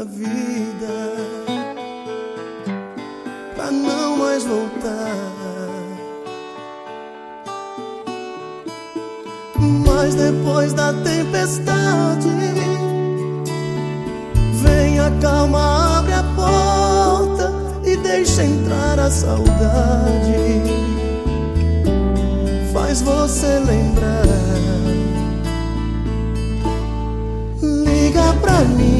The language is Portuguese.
da vida pra não mais voltar. Mas depois da tempestade vem a calma, abre a porta e deixa entrar a saudade. Faz você lembrar. Liga pra mim